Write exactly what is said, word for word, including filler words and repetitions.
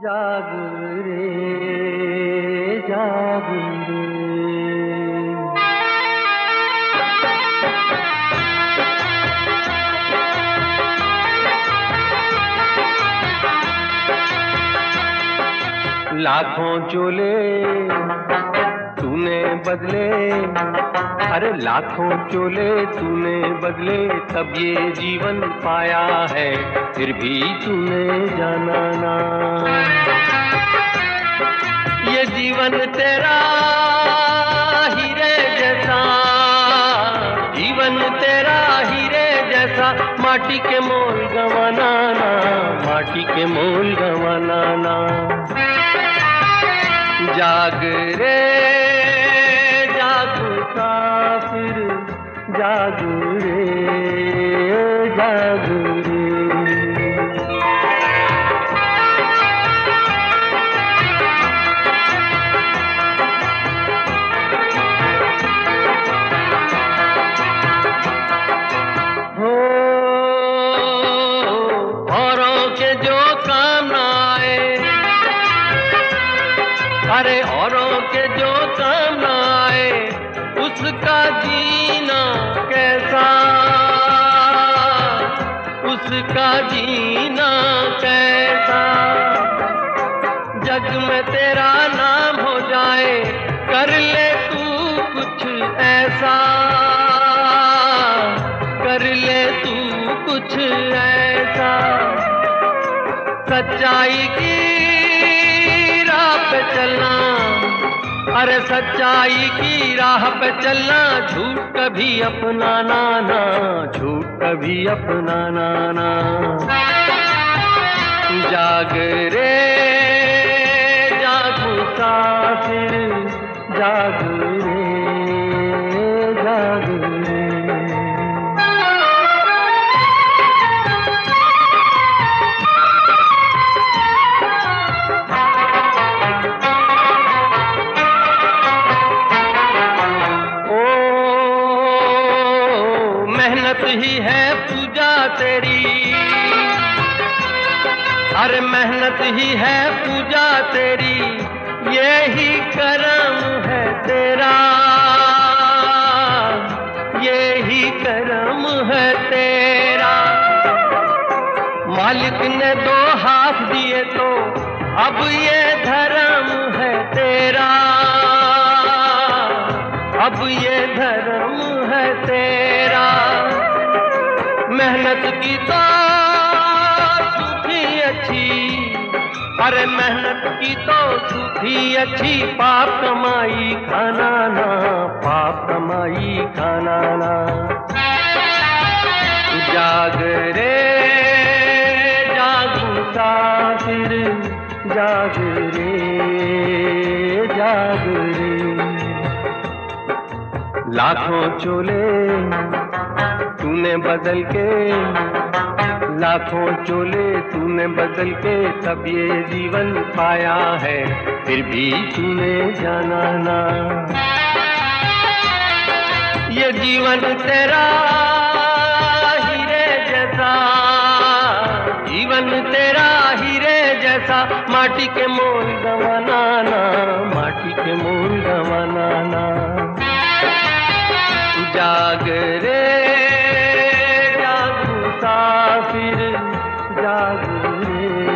जाग रे जाग रे। लाखों चोले तूने बदले, अरे लाखों चोले तूने बदले, तब ये जीवन पाया है, फिर भी तूने जाना ना। ये जीवन तेरा हीरे जैसा, जीवन तेरा हीरे जैसा, माटी के मोल गंवाना ना, माटी के मोल गंवाना ना। जाग रे जाग काफिर, जाग रे जाग रे। हो औरों के जो काम ना आए, अरे औरों के जो काम ना आए, उसका जीना कैसा, उसका जीना कैसा। जग में तेरा नाम हो जाए, कर ले तू कुछ ऐसा, कर ले तू कुछ ऐसा। सच्चाई की पे चलना, अरे सच्चाई की राह पे चलना, झूठ कभी अपनाना ना, झूठ कभी अपनाना ना। जाग रे जाग काफिर, जाग रे जाग रे। मेहनत ही है पूजा तेरी, अरे मेहनत ही है पूजा तेरी, यही करम है तेरा, यही करम है तेरा। मालिक ने दो हाथ दिए तो अब ये धर्म है तेरा, अब ये धर्म है तेरा। मेहनत की तो सूखी अच्छी, अरे मेहनत की तो सूखी अच्छी, पाप कमाई खाना ना, पाप कमाई खाना ना। जाग रे जाग काफिर, जाग रे जाग रे। लाखों चोले तूने बदल के, लाखों चोले तूने बदल के, तब ये जीवन पाया है, फिर भी तूने जाना ना। ये जीवन तेरा हीरे जैसा, जीवन तेरा हीरे जैसा, माटी के मोल गंवाना ना, माटी के मोल गंवाना ना। जाग रे जाग काफिर, जाग रे